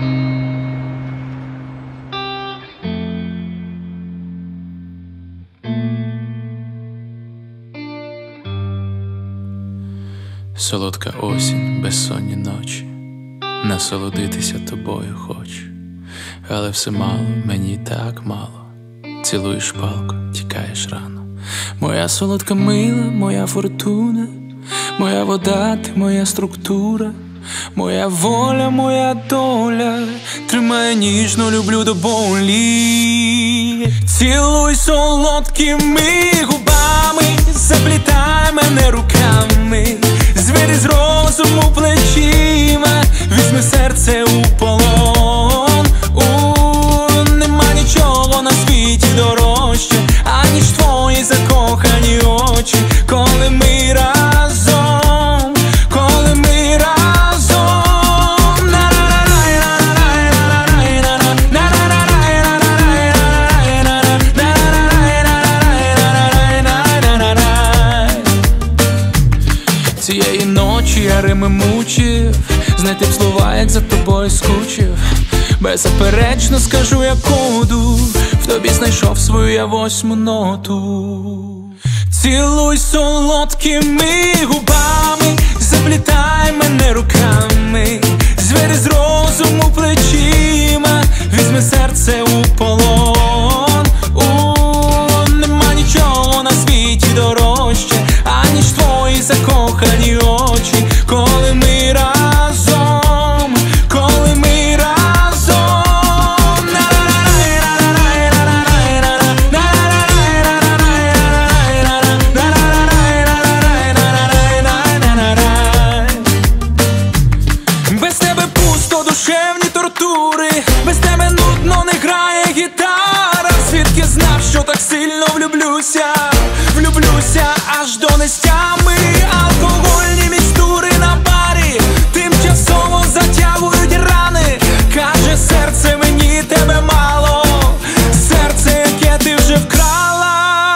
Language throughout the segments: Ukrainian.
Солодка осінь, безсонні ночі, насолодитися тобою хочу, але все мало, мені так мало. Цілуєш палко, тікаєш рано. Моя солодка мила, моя фортуна, моя вода, ти моя структура, моя воля, моя доля, тримай ніжно, люблю до болі. Цілуй солодкими губами, заплітай мене руками, звір із розуму плечима, візьми серце у полон. Нема нічого на світі дорожче, аніж твої закохані очі, коли ми разом, коли ми разом. Цієї ночі я рими мучив, знайти б слова, як за тобою скучив. Беззаперечно скажу я коду, в тобі знайшов свою я восьму ноту. Цілуй солодкими губами, заплітай мене руками, звір із розуму плечима, візьми серце у полон. Нема нічого на світі дорожче, аніж твої закохані очі, коли ми разом, коли ми разом. Без тебе пусто, душевні тортури, без тебе нудно, не грає гітара. Звідки знав, що так сильно влюблюся, влюблюся аж до нестями. Алкогольні мікстури на барі тимчасово затягують рани. Каже серце, мені тебе мало, серце, яке ти вже вкрала.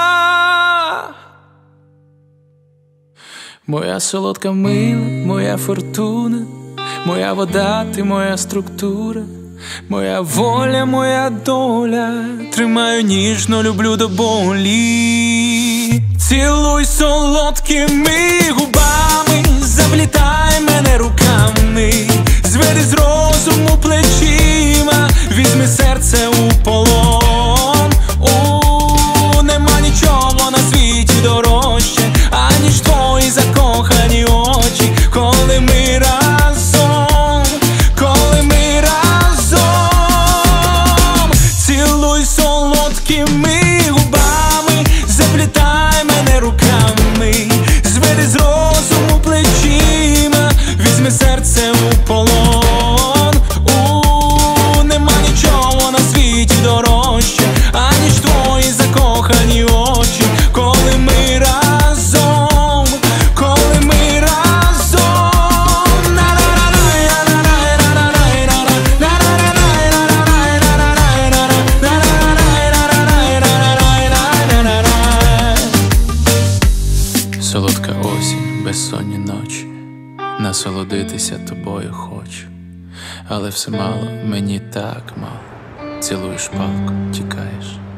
Моя солодка мила, моя фортуна, моя вода, ти моя структура, моя воля, моя доля, тримаю ніжно, люблю до болі. Цілуй солодкими губами, заплітай мене руками, звір із розуму плечима, візьми серце у полон. Нема нічого на світі дорожче, аніж твої закохані очі, коли ми разом, коли ми разом. Цілуй солодкими губами, заплітай мене руками, звір із розуму плечима, візьми серце у полон. Нема нічого на світі дорожче, аніж твої закохані очі, коли ми разом, коли ми разом. Солодка осінь, безсонні ночі, насолодитися тобою хочу, але все мало, мені так мало. Цілуєш палко, тікаєш